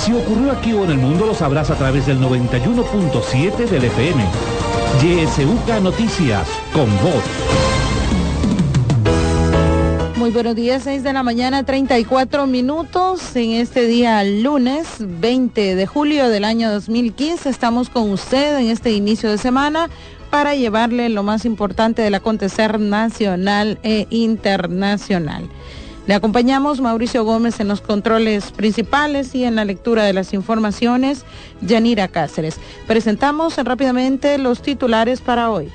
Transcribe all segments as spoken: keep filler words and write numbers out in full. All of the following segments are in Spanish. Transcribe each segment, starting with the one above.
Si ocurrió aquí o en el mundo, lo sabrás a través del noventa y uno punto siete del F M. Y S U K Noticias, con voz. Muy buenos días, seis de la mañana, treinta y cuatro minutos. En este día lunes veinte de julio del año dos mil quince, estamos con usted en este inicio de semana para llevarle lo más importante del acontecer nacional e internacional. Le acompañamos Mauricio Gómez en los controles principales y en la lectura de las informaciones, Yanira Cáceres. Presentamos rápidamente los titulares para hoy.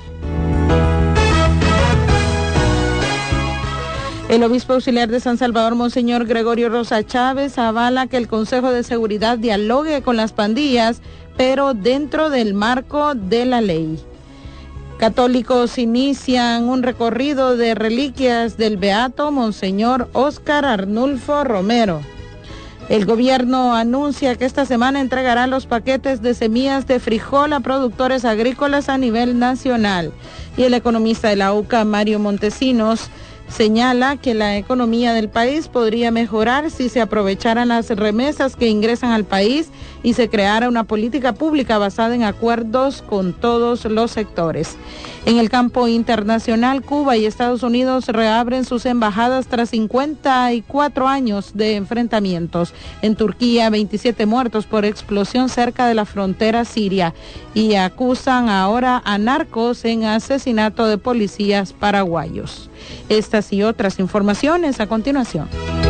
El obispo auxiliar de San Salvador, Monseñor Gregorio Rosa Chávez, avala que el Consejo de Seguridad dialogue con las pandillas, pero dentro del marco de la ley. Católicos inician un recorrido de reliquias del beato Monseñor Óscar Arnulfo Romero. El gobierno anuncia que esta semana entregará los paquetes de semillas de frijol a productores agrícolas a nivel nacional. Y el economista de la U C A, Mario Montesinos, señala que la economía del país podría mejorar si se aprovecharan las remesas que ingresan al país y se creara una política pública basada en acuerdos con todos los sectores. En el campo internacional, Cuba y Estados Unidos reabren sus embajadas tras cincuenta y cuatro años de enfrentamientos. En Turquía, veintisiete muertos por explosión cerca de la frontera siria, y acusan ahora a narcos en asesinato de policías paraguayos. Estas y otras informaciones a continuación.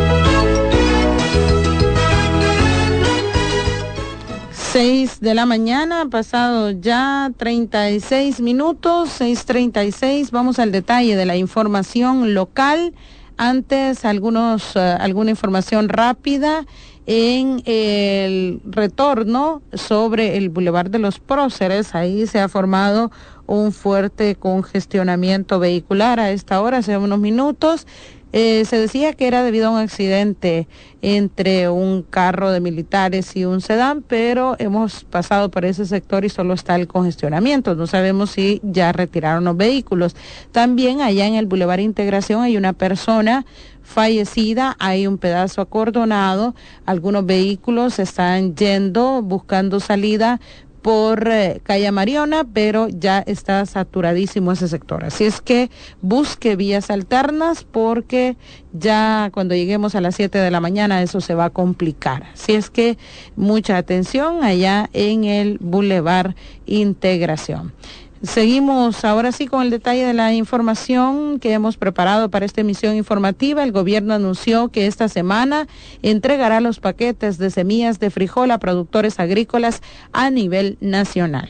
Seis de la mañana, pasado ya treinta y seis minutos, seis treinta y seis. Vamos al detalle de la información local. Antes, algunos, uh, alguna información rápida en el retorno sobre el Boulevard de los Próceres. Ahí se ha formado un fuerte congestionamiento vehicular a esta hora, hace unos minutos. Eh, se decía que era debido a un accidente entre un carro de militares y un sedán, pero hemos pasado por ese sector y solo está el congestionamiento. No sabemos si ya retiraron los vehículos. También allá en el Boulevard Integración hay una persona fallecida, hay un pedazo acordonado, algunos vehículos están yendo, buscando salida por eh, calle Mariona, pero ya está saturadísimo ese sector. Así es que busque vías alternas porque ya cuando lleguemos a las siete de la mañana eso se va a complicar. Así es que mucha atención allá en el Boulevard Integración. Seguimos ahora sí con el detalle de la información que hemos preparado para esta emisión informativa. El gobierno anunció que esta semana entregará los paquetes de semillas de frijol a productores agrícolas a nivel nacional.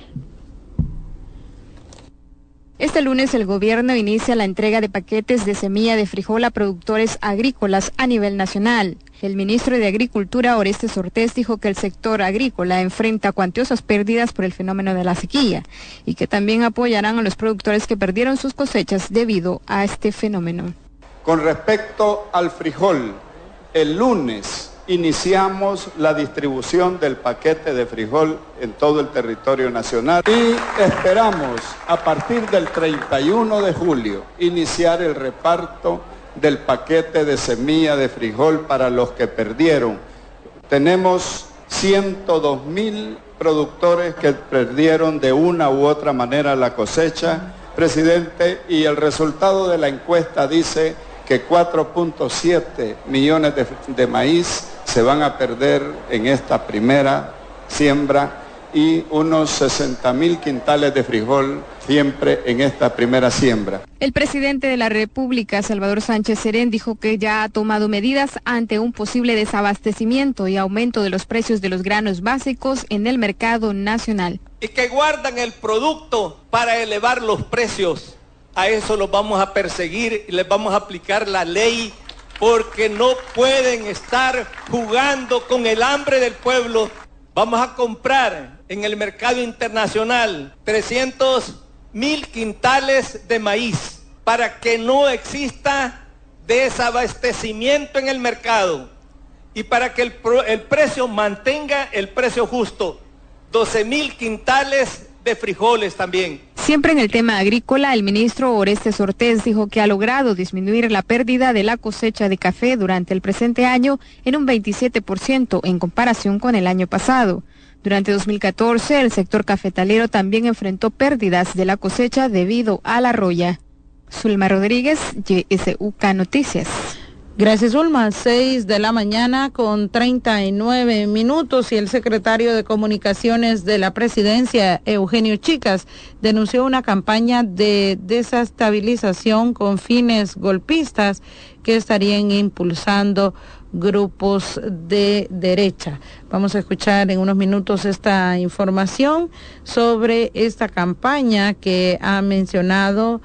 Este lunes el gobierno inicia la entrega de paquetes de semilla de frijol a productores agrícolas a nivel nacional. El ministro de Agricultura, Orestes Ortiz, dijo que el sector agrícola enfrenta cuantiosas pérdidas por el fenómeno de la sequía y que también apoyarán a los productores que perdieron sus cosechas debido a este fenómeno. Con respecto al frijol, el lunes iniciamos la distribución del paquete de frijol en todo el territorio nacional y esperamos a partir del treinta y uno de julio iniciar el reparto del paquete de semilla de frijol para los que perdieron. Tenemos ciento dos mil productores que perdieron de una u otra manera la cosecha, presidente, y el resultado de la encuesta dice que cuatro punto siete millones de, de maíz se van a perder en esta primera siembra y unos sesenta mil quintales de frijol siempre en esta primera siembra. El presidente de la República, Salvador Sánchez Serén, dijo que ya ha tomado medidas ante un posible desabastecimiento y aumento de los precios de los granos básicos en el mercado nacional. Y que guardan el producto para elevar los precios. A eso los vamos a perseguir y les vamos a aplicar la ley, porque no pueden estar jugando con el hambre del pueblo. Vamos a comprar en el mercado internacional trescientos mil quintales de maíz para que no exista desabastecimiento en el mercado y para que el, el precio mantenga el precio justo. doce mil quintales de frijoles también. Siempre en el tema agrícola, el ministro Orestes Ortiz dijo que ha logrado disminuir la pérdida de la cosecha de café durante el presente año en un veintisiete por ciento en comparación con el año pasado. Durante dos mil catorce, el sector cafetalero también enfrentó pérdidas de la cosecha debido a la roya. Zulma Rodríguez, Y S U K Noticias. Gracias, Ulma. Seis de la mañana con treinta y nueve minutos y el secretario de Comunicaciones de la Presidencia, Eugenio Chicas, denunció una campaña de desestabilización con fines golpistas que estarían impulsando grupos de derecha. Vamos a escuchar en unos minutos esta información sobre esta campaña que ha mencionado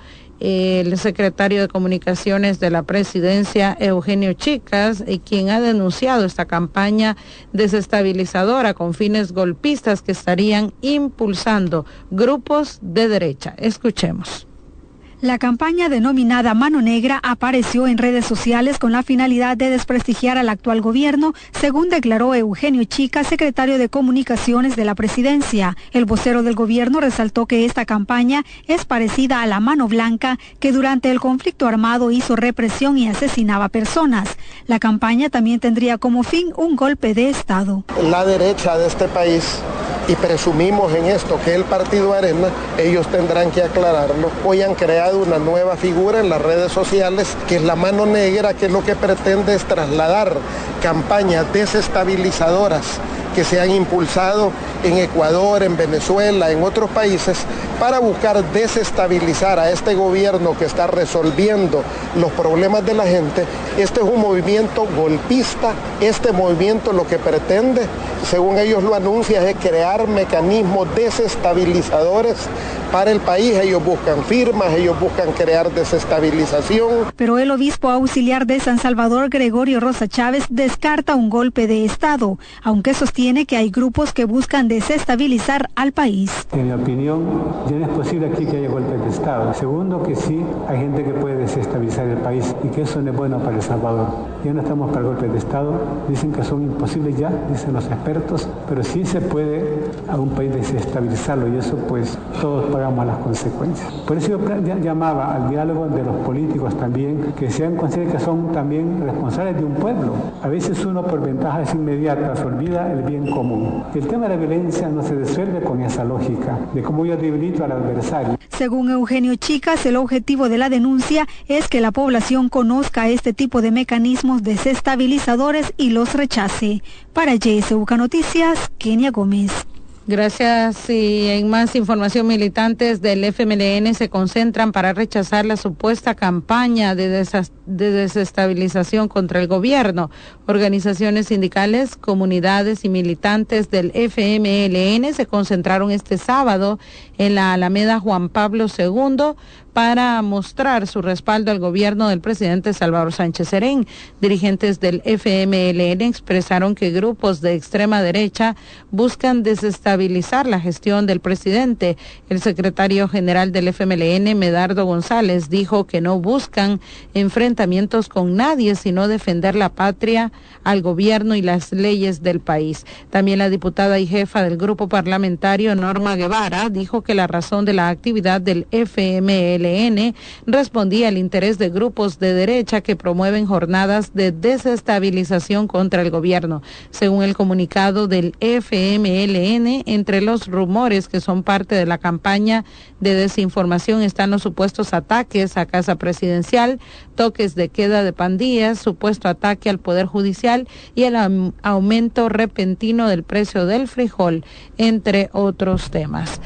el secretario de Comunicaciones de la Presidencia, Eugenio Chicas, quien ha denunciado esta campaña desestabilizadora con fines golpistas que estarían impulsando grupos de derecha. Escuchemos. La campaña denominada Mano Negra apareció en redes sociales con la finalidad de desprestigiar al actual gobierno, según declaró Eugenio Chicas, secretario de Comunicaciones de la Presidencia. El vocero del gobierno resaltó que esta campaña es parecida a la Mano Blanca, que durante el conflicto armado hizo represión y asesinaba personas. La campaña también tendría como fin un golpe de Estado. La derecha de este país, y presumimos en esto que el Partido Arena, ellos tendrán que aclararlo. Hoy han creado una nueva figura en las redes sociales, que es la Mano Negra, que lo que pretende es trasladar campañas desestabilizadoras que se han impulsado en Ecuador, en Venezuela, en otros países, para buscar desestabilizar a este gobierno que está resolviendo los problemas de la gente. Este es un movimiento golpista. Este movimiento lo que pretende, según ellos lo anuncian, es crear mecanismos desestabilizadores para el país. Ellos buscan firmas, ellos buscan crear desestabilización. Pero el obispo auxiliar de San Salvador, Gregorio Rosa Chávez, descarta un golpe de Estado, aunque sostiene que hay grupos que buscan desestabilizar al país. En mi opinión, ya no es posible aquí que haya golpe de Estado. Segundo, que sí hay gente que puede desestabilizar el país y que eso no es bueno para El Salvador. Ya no estamos para golpes de Estado. Dicen que son imposibles ya, dicen los expertos, pero sí se puede a un país desestabilizarlo y eso pues todos pagamos las consecuencias. Por eso yo llamaba al diálogo de los políticos también, que sean conscientes que son también responsables de un pueblo. A veces uno por ventajas inmediatas olvida el bien común. El tema de la violencia no se resuelve con esa lógica de cómo yo debilito al adversario. Según Eugenio Chicas, el objetivo de la denuncia es que la población conozca este tipo de mecanismos desestabilizadores y los rechace. Para Y S U K Noticias, Kenia Gómez. Gracias. Y en más información, militantes del F M L N se concentran para rechazar la supuesta campaña de, desas- de desestabilización contra el gobierno. Organizaciones sindicales, comunidades y militantes del F M L N se concentraron este sábado en la Alameda Juan Pablo segundo para mostrar su respaldo al gobierno del presidente Salvador Sánchez Serén. Dirigentes del F M L N expresaron que grupos de extrema derecha buscan desestabilizar la gestión del presidente. El secretario general del F M L N, Medardo González, dijo que no buscan enfrentamientos con nadie, sino defender la patria, al gobierno y las leyes del país. También la diputada y jefa del grupo parlamentario, Norma Guevara, dijo que la razón de la actividad del F M L N respondía al interés de grupos de derecha que promueven jornadas de desestabilización contra el gobierno. Según el comunicado del F M L N, entre los rumores que son parte de la campaña de desinformación están los supuestos ataques a Casa Presidencial, toques de queda de pandillas, supuesto ataque al Poder Judicial y el am- aumento repentino del precio del frijol, entre otros temas.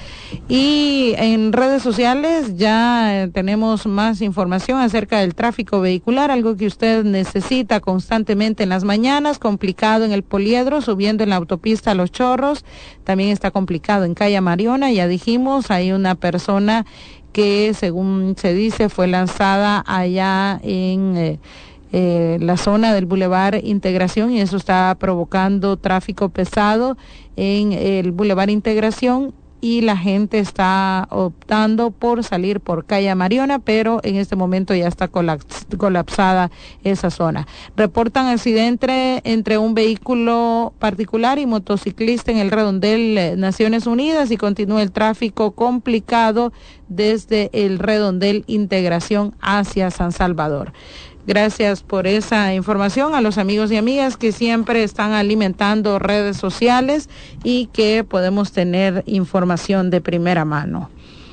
Y en redes sociales ya eh, tenemos más información acerca del tráfico vehicular, algo que usted necesita constantemente en las mañanas, complicado en el Poliedro, subiendo en la autopista Los Chorros, también está complicado en Calle Mariona, ya dijimos, hay una persona que según se dice fue lanzada allá en eh, eh, la zona del Boulevard Integración y eso está provocando tráfico pesado en el Boulevard Integración y la gente está optando por salir por calle Mariona, pero en este momento ya está colaps- colapsada esa zona. Reportan accidente entre un vehículo particular y motociclista en el redondel eh, Naciones Unidas y continúa el tráfico complicado desde el redondel Integración hacia San Salvador. Gracias por esa información a los amigos y amigas que siempre están alimentando redes sociales y que podemos tener información de primera mano.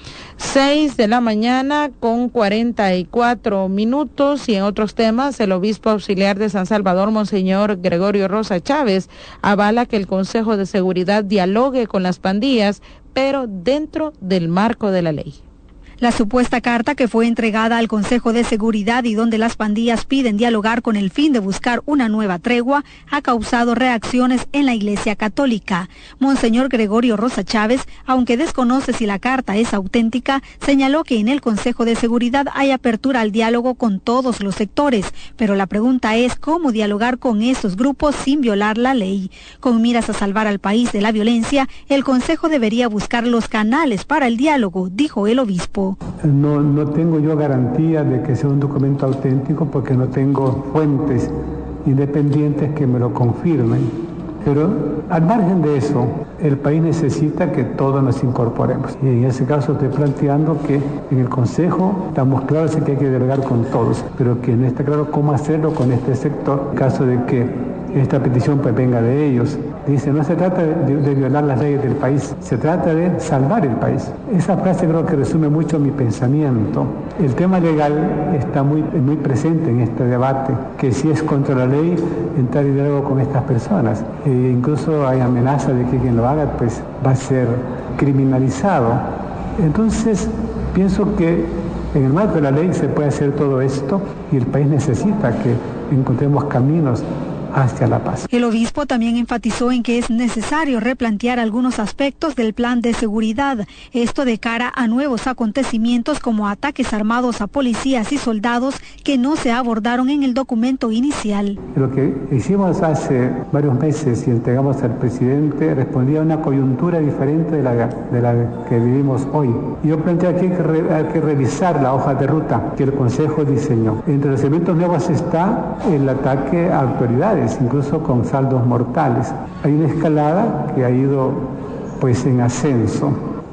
Seis de la mañana con cuarenta y cuatro minutos y en otros temas, el obispo auxiliar de San Salvador, Monseñor Gregorio Rosa Chávez, avala que el Consejo de Seguridad dialogue con las pandillas, pero dentro del marco de la ley. La supuesta carta que fue entregada al Consejo de Seguridad y donde las pandillas piden dialogar con el fin de buscar una nueva tregua ha causado reacciones en la Iglesia Católica. Monseñor Gregorio Rosa Chávez, aunque desconoce si la carta es auténtica, señaló que en el Consejo de Seguridad hay apertura al diálogo con todos los sectores, pero la pregunta es cómo dialogar con estos grupos sin violar la ley. Con miras a salvar al país de la violencia, el Consejo debería buscar los canales para el diálogo, dijo el obispo. No, no tengo yo garantía de que sea un documento auténtico porque no tengo fuentes independientes que me lo confirmen. Pero al margen de eso, el país necesita que todos nos incorporemos. Y en ese caso estoy planteando que en el Consejo estamos claros en que hay que dialogar con todos, pero que no está claro cómo hacerlo con este sector, en caso de que esta petición pues venga de ellos. Dice, no se trata de, de violar las leyes del país, se trata de salvar el país. Esa frase creo que resume mucho mi pensamiento. El tema legal está muy, muy presente en este debate, que si es contra la ley, entrar en diálogo con estas personas. E incluso hay amenaza de que quien lo haga pues va a ser criminalizado. Entonces, pienso que en el marco de la ley se puede hacer todo esto y el país necesita que encontremos caminos hacia la paz. El obispo también enfatizó en que es necesario replantear algunos aspectos del plan de seguridad, esto de cara a nuevos acontecimientos como ataques armados a policías y soldados que no se abordaron en el documento inicial. Lo que hicimos hace varios meses y entregamos al presidente respondía a una coyuntura diferente de la, de la que vivimos hoy. Yo planteé aquí que re, hay que revisar la hoja de ruta que el Consejo diseñó. Entre los elementos nuevos está el ataque a autoridades, incluso con saldos mortales. Hay una escalada que ha ido pues en ascenso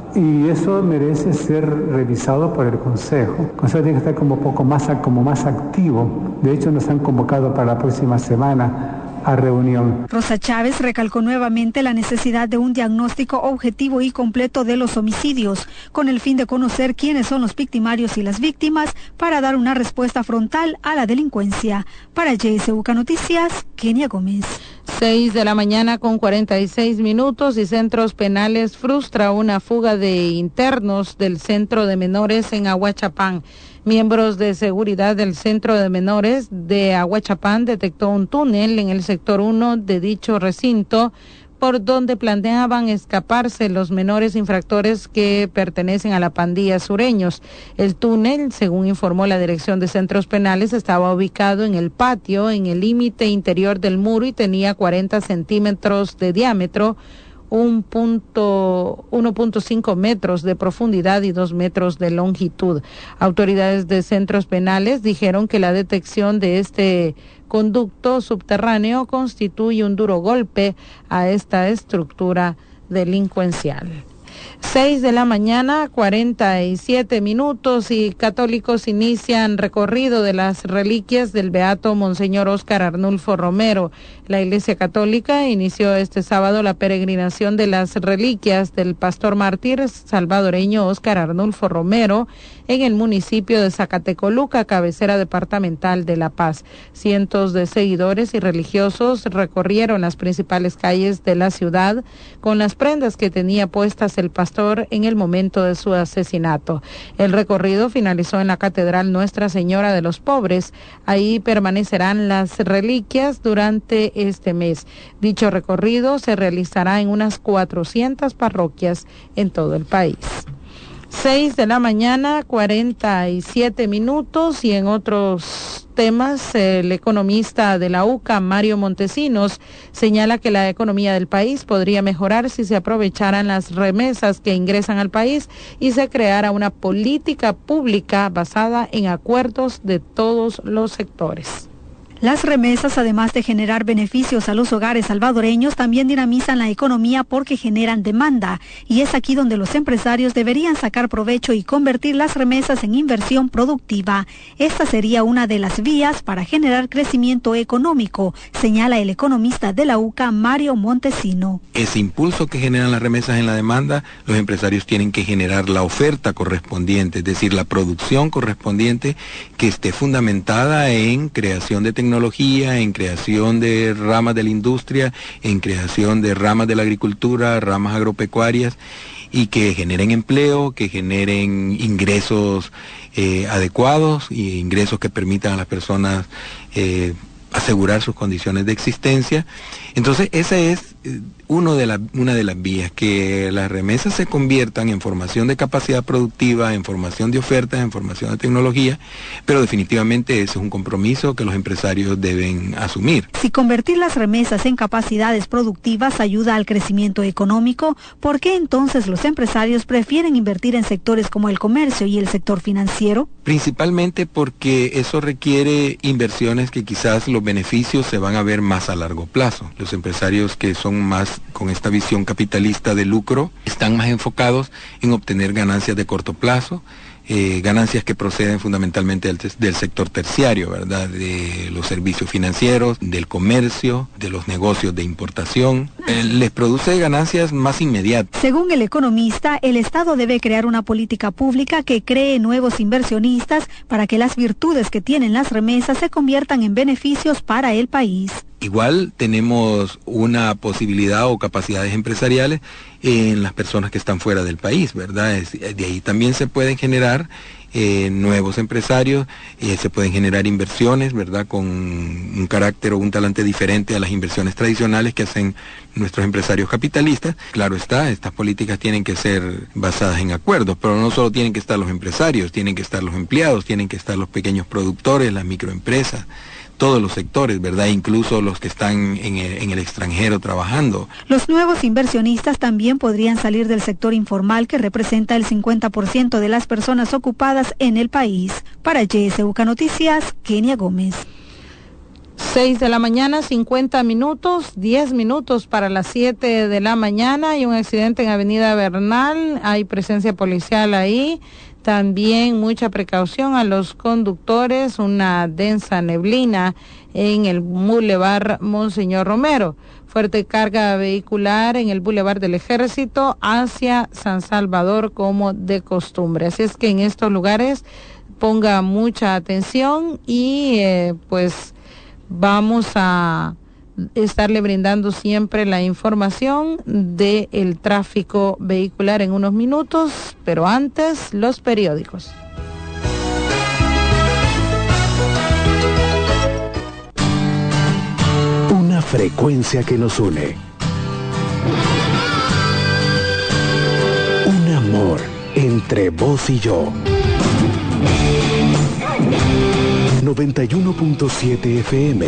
y eso merece ser revisado por el Consejo. El Consejo tiene que estar como poco más, como más activo. De hecho, nos han convocado para la próxima semana a reunión. Rosa Chávez recalcó nuevamente la necesidad de un diagnóstico objetivo y completo de los homicidios, con el fin de conocer quiénes son los victimarios y las víctimas para dar una respuesta frontal a la delincuencia. Para J S U K Noticias, Kenia Gómez. Seis de la mañana con cuarenta y seis minutos y Centros Penales frustra una fuga de internos del Centro de Menores en Ahuachapán. Miembros de seguridad del Centro de Menores de Ahuachapán detectó un túnel en el sector uno de dicho recinto por donde planeaban escaparse los menores infractores que pertenecen a la pandilla Sureños. El túnel, según informó la Dirección de Centros Penales, estaba ubicado en el patio, en el límite interior del muro y tenía cuarenta centímetros de diámetro, uno punto cinco metros de profundidad y dos metros de longitud. Autoridades de Centros Penales dijeron que la detección de este conducto subterráneo constituye un duro golpe a esta estructura delincuencial. Seis de la mañana, cuarenta y siete minutos y católicos inician recorrido de las reliquias del beato Monseñor Óscar Arnulfo Romero. La Iglesia Católica inició este sábado la peregrinación de las reliquias del pastor mártir salvadoreño Óscar Arnulfo Romero en el municipio de Zacatecoluca, cabecera departamental de La Paz. Cientos de seguidores y religiosos recorrieron las principales calles de la ciudad con las prendas que tenía puestas el pastor en el momento de su asesinato. El recorrido finalizó en la Catedral Nuestra Señora de los Pobres. Ahí permanecerán las reliquias durante este mes. Dicho recorrido se realizará en unas cuatrocientas parroquias en todo el país. Seis de la mañana, cuarenta y siete minutos, y en otros temas, el economista de la U C A, Mario Montesinos, señala que la economía del país podría mejorar si se aprovecharan las remesas que ingresan al país y se creara una política pública basada en acuerdos de todos los sectores. Las remesas, además de generar beneficios a los hogares salvadoreños, también dinamizan la economía porque generan demanda. Y es aquí donde los empresarios deberían sacar provecho y convertir las remesas en inversión productiva. Esta sería una de las vías para generar crecimiento económico, señala el economista de la U C A, Mario Montesino. Ese impulso que generan las remesas en la demanda, los empresarios tienen que generar la oferta correspondiente, es decir, la producción correspondiente que esté fundamentada en creación de tecnología, tecnología, en creación de ramas de la industria, en creación de ramas de la agricultura, ramas agropecuarias, y que generen empleo, que generen ingresos eh, adecuados y ingresos que permitan a las personas eh, asegurar sus condiciones de existencia. Entonces, esa es uno de la, una de las vías, que las remesas se conviertan en formación de capacidad productiva, en formación de ofertas, en formación de tecnología, pero definitivamente ese es un compromiso que los empresarios deben asumir. Si convertir las remesas en capacidades productivas ayuda al crecimiento económico, ¿por qué entonces los empresarios prefieren invertir en sectores como el comercio y el sector financiero? Principalmente porque eso requiere inversiones que quizás los beneficios se van a ver más a largo plazo. Los empresarios que son más con esta visión capitalista de lucro están más enfocados en obtener ganancias de corto plazo, eh, ganancias que proceden fundamentalmente del, del sector terciario, ¿verdad? De los servicios financieros, del comercio, de los negocios de importación. Eh, les produce ganancias más inmediatas. Según el economista, el Estado debe crear una política pública que cree nuevos inversionistas para que las virtudes que tienen las remesas se conviertan en beneficios para el país. Igual tenemos una posibilidad o capacidades empresariales en las personas que están fuera del país, ¿verdad? Es, de ahí también se pueden generar eh, nuevos empresarios, eh, se pueden generar inversiones, ¿verdad? Con un carácter o un talante diferente a las inversiones tradicionales que hacen nuestros empresarios capitalistas. Claro está, estas políticas tienen que ser basadas en acuerdos, pero no solo tienen que estar los empresarios, tienen que estar los empleados, tienen que estar los pequeños productores, las microempresas, todos los sectores, ¿verdad? Incluso los que están en el, en el extranjero trabajando. Los nuevos inversionistas también podrían salir del sector informal, que representa el cincuenta por ciento de las personas ocupadas en el país. Para G S U K Noticias, Kenia Gómez. Seis de la mañana, cincuenta minutos, diez minutos para las siete de la mañana. Hay un accidente en Avenida Bernal, hay presencia policial ahí. También mucha precaución a los conductores, una densa neblina en el Boulevard Monseñor Romero. Fuerte carga vehicular en el Boulevard del Ejército hacia San Salvador como de costumbre. Así es que en estos lugares ponga mucha atención y eh, pues vamos a estarle brindando siempre la información del tráfico vehicular en unos minutos, pero antes los periódicos. Una frecuencia que nos une. Un amor entre vos y yo. noventa y uno punto siete F M.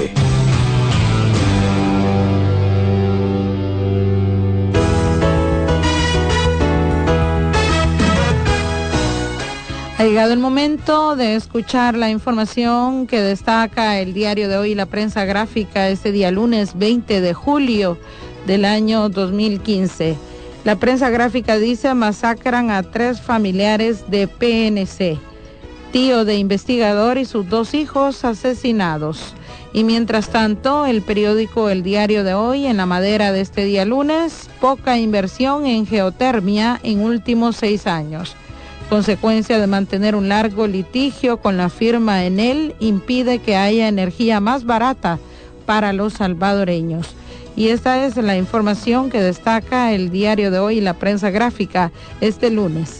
Ha llegado el momento de escuchar la información que destaca el diario de hoy, La Prensa Gráfica, este día lunes veinte de julio del año dos mil quince. La Prensa Gráfica dice: masacran a tres familiares de P N C. Tío de investigador y sus dos hijos asesinados. Y mientras tanto, el periódico El Diario de Hoy, en la madera de este día lunes, poca inversión en geotermia en últimos seis años. Consecuencia de mantener un largo litigio con la firma Enel, impide que haya energía más barata para los salvadoreños. Y esta es la información que destaca el Diario de Hoy y La Prensa Gráfica este lunes.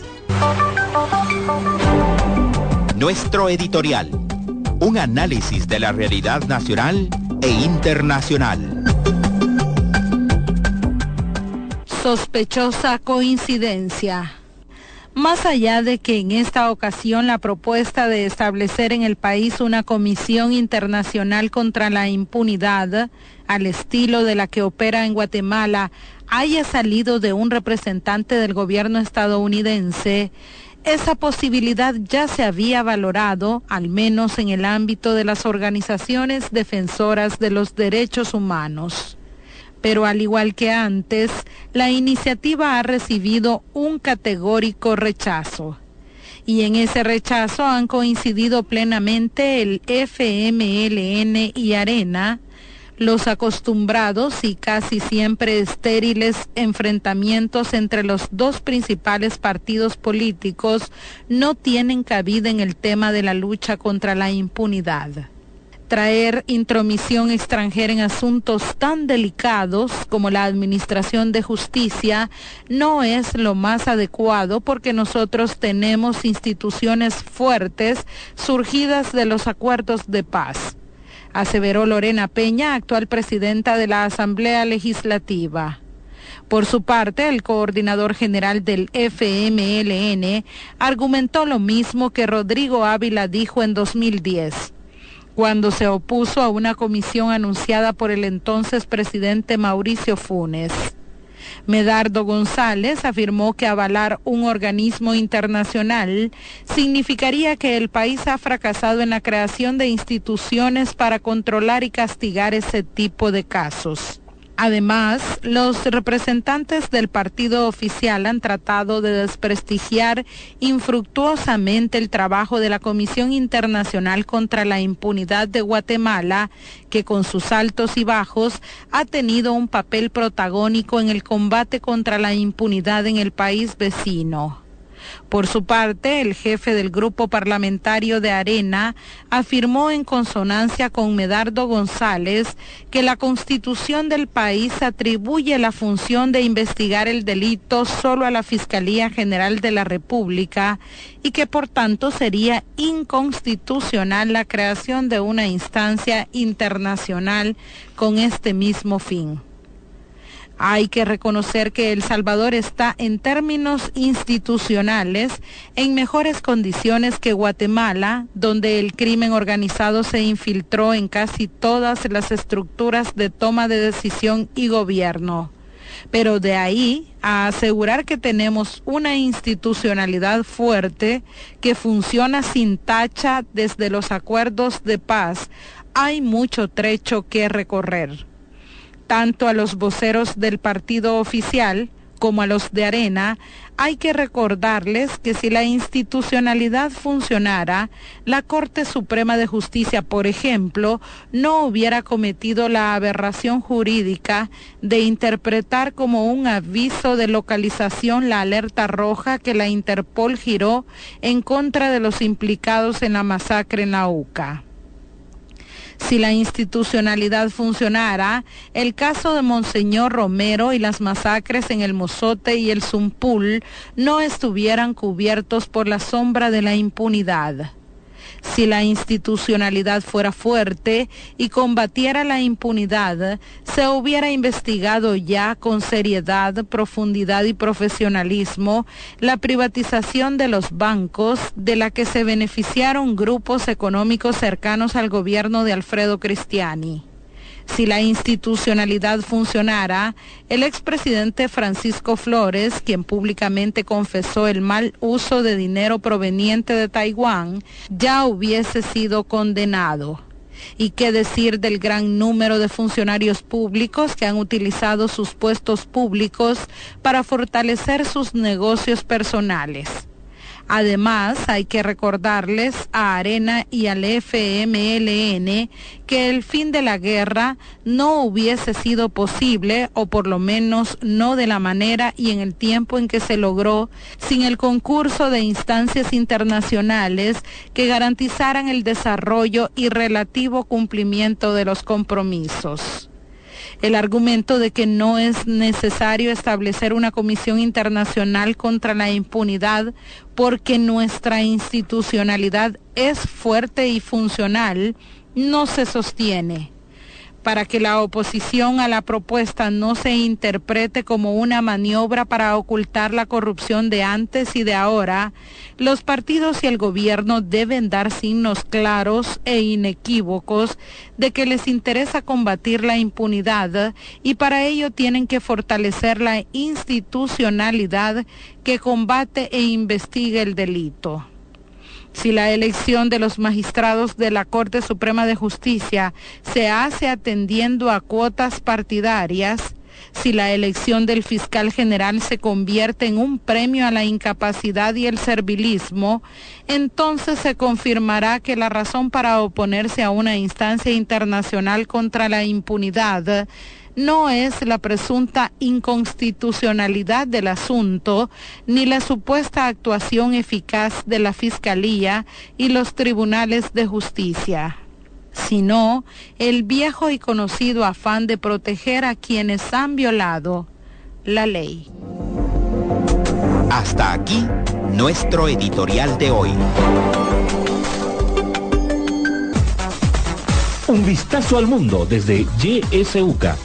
Nuestro editorial, un análisis de la realidad nacional e internacional. Sospechosa coincidencia. Más allá de que en esta ocasión la propuesta de establecer en el país una comisión internacional contra la impunidad, al estilo de la que opera en Guatemala, haya salido de un representante del gobierno estadounidense, esa posibilidad ya se había valorado, al menos en el ámbito de las organizaciones defensoras de los derechos humanos. Pero al igual que antes, la iniciativa ha recibido un categórico rechazo. Y en ese rechazo han coincidido plenamente el F M L N y Arena, los acostumbrados y casi siempre estériles enfrentamientos entre los dos principales partidos políticos no tienen cabida en el tema de la lucha contra la impunidad. Traer intromisión extranjera en asuntos tan delicados como la administración de justicia no es lo más adecuado porque nosotros tenemos instituciones fuertes surgidas de los acuerdos de paz, aseveró Lorena Peña, actual presidenta de la Asamblea Legislativa. Por su parte, el coordinador general del F M L N argumentó lo mismo que Rodrigo Ávila dijo en dos mil diez. Cuando se opuso a una comisión anunciada por el entonces presidente Mauricio Funes. Medardo González afirmó que avalar un organismo internacional significaría que el país ha fracasado en la creación de instituciones para controlar y castigar ese tipo de casos. Además, los representantes del partido oficial han tratado de desprestigiar infructuosamente el trabajo de la Comisión Internacional contra la Impunidad de Guatemala, que con sus altos y bajos ha tenido un papel protagónico en el combate contra la impunidad en el país vecino. Por su parte, el jefe del grupo parlamentario de Arena afirmó en consonancia con Medardo González que la Constitución del país atribuye la función de investigar el delito solo a la Fiscalía General de la República y que por tanto sería inconstitucional la creación de una instancia internacional con este mismo fin. Hay que reconocer que El Salvador está en términos institucionales en mejores condiciones que Guatemala, donde el crimen organizado se infiltró en casi todas las estructuras de toma de decisión y gobierno. Pero de ahí a asegurar que tenemos una institucionalidad fuerte que funciona sin tacha desde los acuerdos de paz, hay mucho trecho que recorrer. Tanto a los voceros del partido oficial como a los de Arena, hay que recordarles que si la institucionalidad funcionara, la Corte Suprema de Justicia, por ejemplo, no hubiera cometido la aberración jurídica de interpretar como un aviso de localización la alerta roja que la Interpol giró en contra de los implicados en la masacre en la UCA. Si la institucionalidad funcionara, el caso de Monseñor Romero y las masacres en el Mozote y el Zumpul no estuvieran cubiertos por la sombra de la impunidad. Si la institucionalidad fuera fuerte y combatiera la impunidad, se hubiera investigado ya con seriedad, profundidad y profesionalismo la privatización de los bancos de la que se beneficiaron grupos económicos cercanos al gobierno de Alfredo Cristiani. Si la institucionalidad funcionara, el expresidente Francisco Flores, quien públicamente confesó el mal uso de dinero proveniente de Taiwán, ya hubiese sido condenado. ¿Y qué decir del gran número de funcionarios públicos que han utilizado sus puestos públicos para fortalecer sus negocios personales? Además, hay que recordarles a Arena y al F M L N que el fin de la guerra no hubiese sido posible, o por lo menos no de la manera y en el tiempo en que se logró, sin el concurso de instancias internacionales que garantizaran el desarrollo y relativo cumplimiento de los compromisos. El argumento de que no es necesario establecer una comisión internacional contra la impunidad porque nuestra institucionalidad es fuerte y funcional no se sostiene. Para que la oposición a la propuesta no se interprete como una maniobra para ocultar la corrupción de antes y de ahora, los partidos y el gobierno deben dar signos claros e inequívocos de que les interesa combatir la impunidad y para ello tienen que fortalecer la institucionalidad que combate e investigue el delito. Si la elección de los magistrados de la Corte Suprema de Justicia se hace atendiendo a cuotas partidarias, si la elección del fiscal general se convierte en un premio a la incapacidad y el servilismo, entonces se confirmará que la razón para oponerse a una instancia internacional contra la impunidad no es la presunta inconstitucionalidad del asunto, ni la supuesta actuación eficaz de la Fiscalía y los tribunales de justicia, sino el viejo y conocido afán de proteger a quienes han violado la ley. Hasta aquí, nuestro editorial de hoy. Un vistazo al mundo desde Y S U K.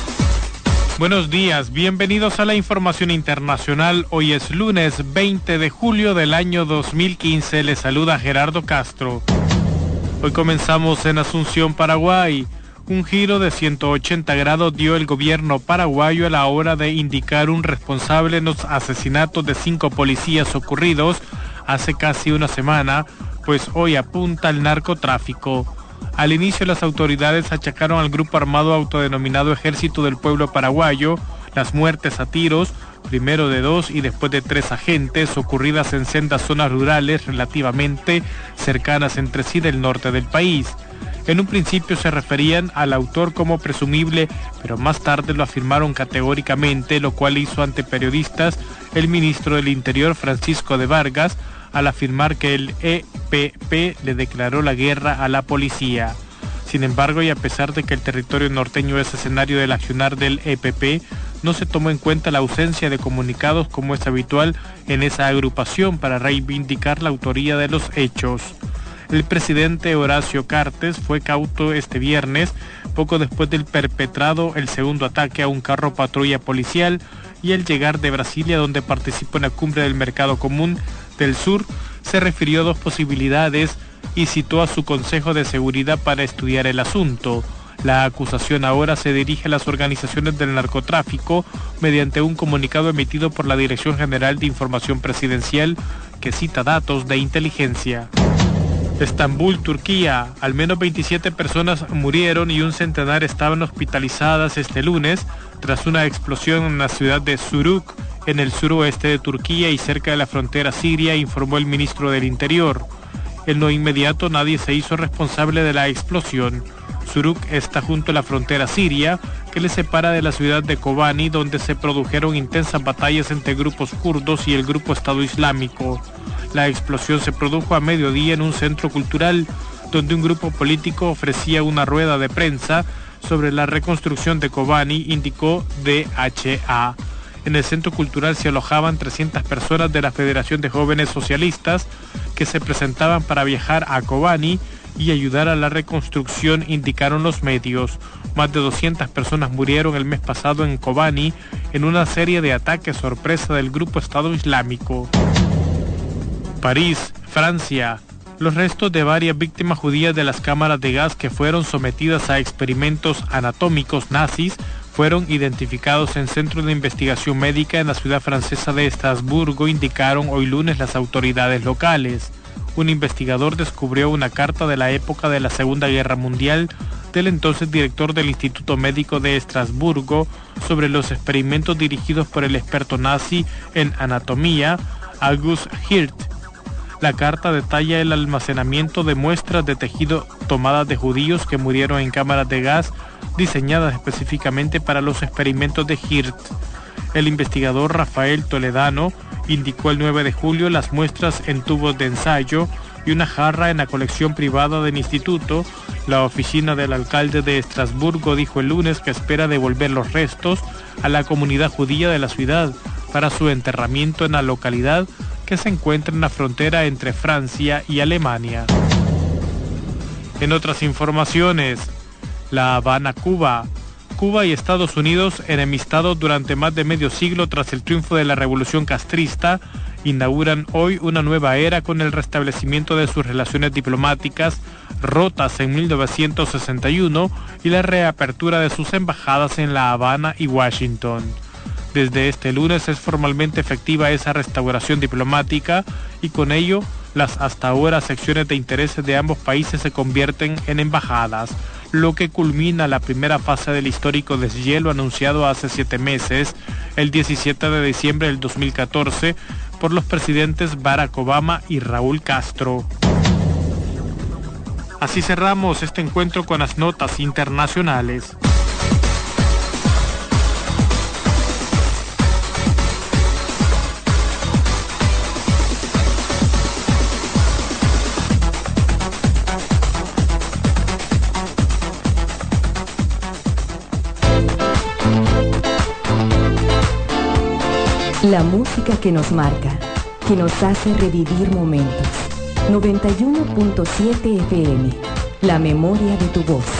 Buenos días, bienvenidos a la información internacional. Hoy es lunes veinte de julio del año dos mil quince. Les saluda Gerardo Castro. Hoy comenzamos en Asunción, Paraguay. Un giro de ciento ochenta grados dio el gobierno paraguayo a la hora de indicar un responsable en los asesinatos de cinco policías ocurridos hace casi una semana, pues hoy apunta al narcotráfico. Al inicio, las autoridades achacaron al grupo armado autodenominado Ejército del Pueblo Paraguayo las muertes a tiros, primero de dos y después de tres agentes, ocurridas en sendas zonas rurales relativamente cercanas entre sí del norte del país. En un principio se referían al autor como presumible, pero más tarde lo afirmaron categóricamente, lo cual hizo ante periodistas el ministro del Interior, Francisco de Vargas, al afirmar que el E P P le declaró la guerra a la policía. Sin embargo, y a pesar de que el territorio norteño es escenario del accionar del E P P, no se tomó en cuenta la ausencia de comunicados como es habitual en esa agrupación para reivindicar la autoría de los hechos. El presidente Horacio Cartes fue cauto este viernes, poco después del perpetrado el segundo ataque a un carro patrulla policial y al llegar de Brasilia, donde participó en la cumbre del Mercado Común del Sur, se refirió a dos posibilidades y citó a su Consejo de Seguridad para estudiar el asunto. La acusación ahora se dirige a las organizaciones del narcotráfico mediante un comunicado emitido por la Dirección General de Información Presidencial que cita datos de inteligencia. Estambul, Turquía. Al menos veintisiete personas murieron y un centenar estaban hospitalizadas este lunes tras una explosión en la ciudad de Suruk, en el suroeste de Turquía y cerca de la frontera siria, informó el ministro del Interior. En lo inmediato nadie se hizo responsable de la explosión. Suruk está junto a la frontera siria, que le separa de la ciudad de Kobani, donde se produjeron intensas batallas entre grupos kurdos y el grupo Estado Islámico. La explosión se produjo a mediodía en un centro cultural, donde un grupo político ofrecía una rueda de prensa sobre la reconstrucción de Kobani, indicó D H A. En el centro cultural se alojaban trescientas personas de la Federación de Jóvenes Socialistas que se presentaban para viajar a Kobani y ayudar a la reconstrucción, indicaron los medios. Más de doscientas personas murieron el mes pasado en Kobani en una serie de ataques sorpresa del grupo Estado Islámico. París, Francia. Los restos de varias víctimas judías de las cámaras de gas que fueron sometidas a experimentos anatómicos nazis fueron identificados en centros de investigación médica en la ciudad francesa de Estrasburgo, indicaron hoy lunes las autoridades locales. Un investigador descubrió una carta de la época de la Segunda Guerra Mundial del entonces director del Instituto Médico de Estrasburgo sobre los experimentos dirigidos por el experto nazi en anatomía, August Hirt. La carta detalla el almacenamiento de muestras de tejido tomadas de judíos que murieron en cámaras de gas diseñadas específicamente para los experimentos de Hirt. El investigador Rafael Toledano indicó el nueve de julio las muestras en tubos de ensayo y una jarra en la colección privada del instituto. La oficina del alcalde de Estrasburgo dijo el lunes que espera devolver los restos a la comunidad judía de la ciudad para su enterramiento en la localidad que se encuentra en la frontera entre Francia y Alemania. En otras informaciones, La Habana, Cuba. Cuba y Estados Unidos, enemistados durante más de medio siglo tras el triunfo de la revolución castrista, inauguran hoy una nueva era con el restablecimiento de sus relaciones diplomáticas rotas en mil novecientos sesenta y uno y la reapertura de sus embajadas en La Habana y Washington. Desde este lunes es formalmente efectiva esa restauración diplomática y con ello las hasta ahora secciones de intereses de ambos países se convierten en embajadas, lo que culmina la primera fase del histórico deshielo anunciado hace siete meses, el diecisiete de diciembre del dos mil catorce, por los presidentes Barack Obama y Raúl Castro. Así cerramos este encuentro con las notas internacionales. La música que nos marca, que nos hace revivir momentos. noventa y uno punto siete F M, la memoria de tu voz.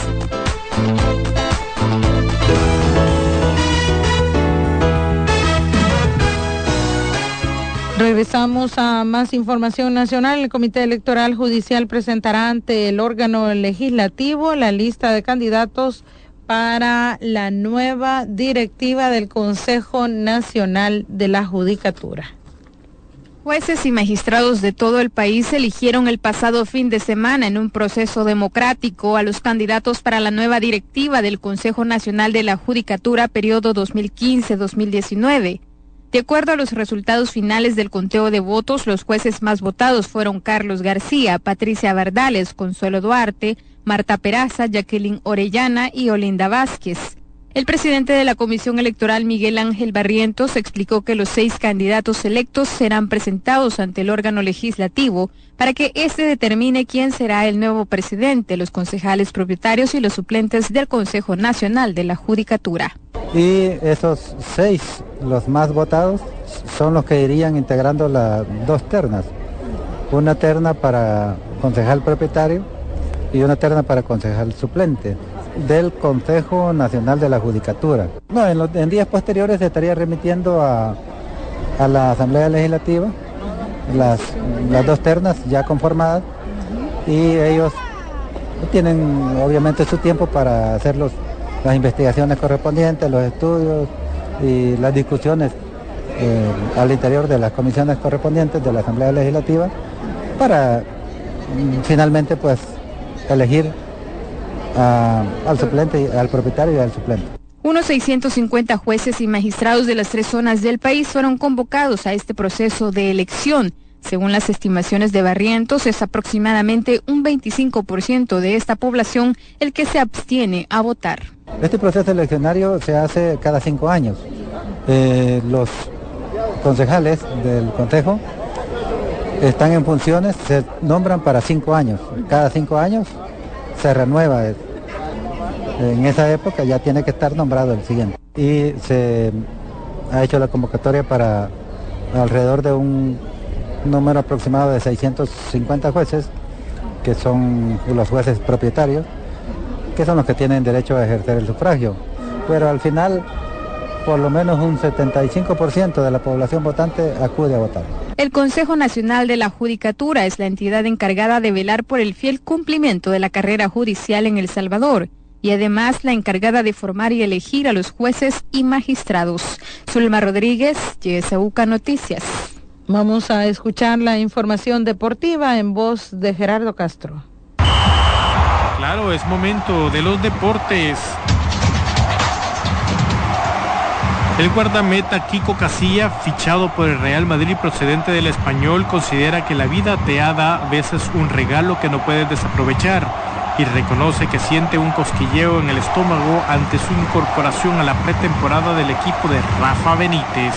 Regresamos a más información nacional. El Comité Electoral Judicial presentará ante el órgano legislativo la lista de candidatos para la nueva directiva del Consejo Nacional de la Judicatura. Jueces y magistrados de todo el país eligieron el pasado fin de semana en un proceso democrático a los candidatos para la nueva directiva del Consejo Nacional de la Judicatura periodo dos mil quince a dos mil diecinueve. De acuerdo a los resultados finales del conteo de votos, los jueces más votados fueron Carlos García, Patricia Bardales, Consuelo Duarte, Marta Peraza, Jacqueline Orellana y Olinda Vázquez. El presidente de la Comisión Electoral, Miguel Ángel Barrientos, explicó que los seis candidatos electos serán presentados ante el órgano legislativo para que éste determine quién será el nuevo presidente, los concejales propietarios y los suplentes del Consejo Nacional de la Judicatura. Y esos seis, los más votados, son los que irían integrando las dos ternas. Una terna para concejal propietario y una terna para concejal suplente del Consejo Nacional de la Judicatura. No, en, los, en días posteriores se estaría remitiendo a, a la Asamblea Legislativa las, las dos ternas ya conformadas y ellos tienen obviamente su tiempo para hacer los, las investigaciones correspondientes, los estudios y las discusiones eh, al interior de las comisiones correspondientes de la Asamblea Legislativa para mm, finalmente pues elegir a, al suplente, al propietario y al suplente. Unos seiscientos cincuenta jueces y magistrados de las tres zonas del país fueron convocados a este proceso de elección. Según las estimaciones de Barrientos, es aproximadamente un veinticinco por ciento de esta población el que se abstiene a votar. Este proceso eleccionario se hace cada cinco años. Eh, los concejales del Consejo están en funciones, se nombran para cinco años. Cada cinco años se renueva. En esa época ya tiene que estar nombrado el siguiente. Y se ha hecho la convocatoria para alrededor de un número aproximado de seiscientos cincuenta jueces, que son los jueces propietarios, que son los que tienen derecho a ejercer el sufragio. Pero al final, por lo menos un setenta y cinco por ciento de la población votante acude a votar. El Consejo Nacional de la Judicatura es la entidad encargada de velar por el fiel cumplimiento de la carrera judicial en El Salvador y además la encargada de formar y elegir a los jueces y magistrados. Zulma Rodríguez, Y S U K Noticias. Vamos a escuchar la información deportiva en voz de Gerardo Castro. Claro, es momento de los deportes. El guardameta Kiko Casilla, fichado por el Real Madrid procedente del Español, considera que la vida te da a veces un regalo que no puedes desaprovechar y reconoce que siente un cosquilleo en el estómago ante su incorporación a la pretemporada del equipo de Rafa Benítez.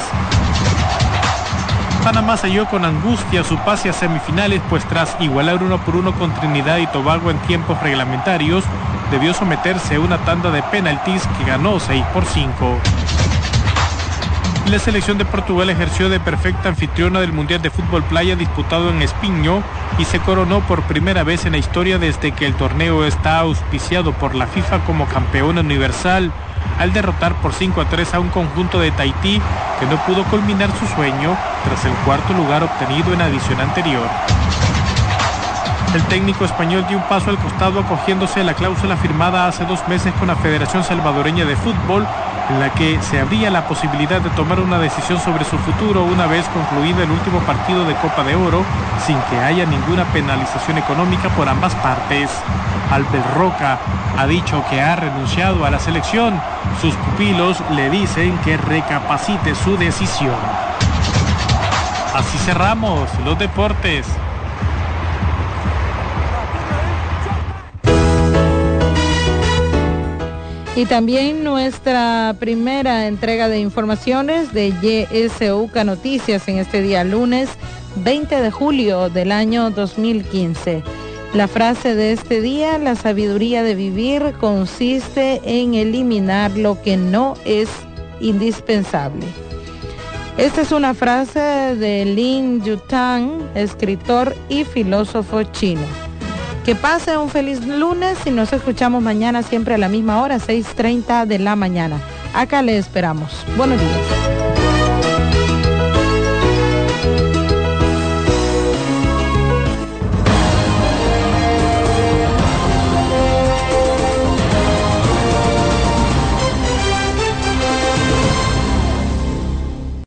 Panamá selló con angustia su pase a semifinales, pues tras igualar uno por uno con Trinidad y Tobago en tiempos reglamentarios, debió someterse a una tanda de penaltis que ganó seis por cinco. Y la selección de Portugal ejerció de perfecta anfitriona del Mundial de Fútbol Playa disputado en Espinho y se coronó por primera vez en la historia desde que el torneo está auspiciado por la FIFA como campeona universal, al derrotar por cinco a tres a un conjunto de Tahití que no pudo culminar su sueño tras el cuarto lugar obtenido en la edición anterior. El técnico español dio un paso al costado acogiéndose a la cláusula firmada hace dos meses con la Federación Salvadoreña de Fútbol, en la que se abría la posibilidad de tomar una decisión sobre su futuro una vez concluido el último partido de Copa de Oro, sin que haya ninguna penalización económica por ambas partes. Albert Roca ha dicho que ha renunciado a la selección. Sus pupilos le dicen que recapacite su decisión. Así cerramos los deportes. Y también nuestra primera entrega de informaciones de Y S U K Noticias en este día lunes veinte de julio del año dos mil quince. La frase de este día: la sabiduría de vivir consiste en eliminar lo que no es indispensable. Esta es una frase de Lin Yutang, escritor y filósofo chino. Que pase un feliz lunes y nos escuchamos mañana siempre a la misma hora, seis treinta de la mañana. Acá le esperamos. Buenos días.